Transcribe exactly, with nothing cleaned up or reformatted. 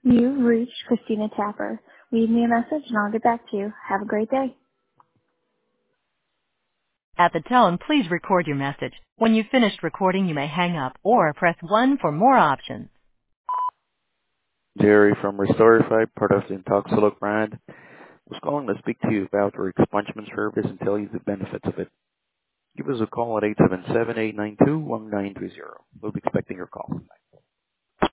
You've reached Christina Tapper. Leave me a message and I'll get back to you. Have a great day. At the tone, please record your message. When you've finished recording, you may hang up or press one for more options. Jerry from Restorify, part of the Intoxiloc brand, was calling to speak to you about our expungement service and tell you the benefits of it. Give us a call at eight seven seven, eight nine two, one nine three zero. We'll be expecting your call.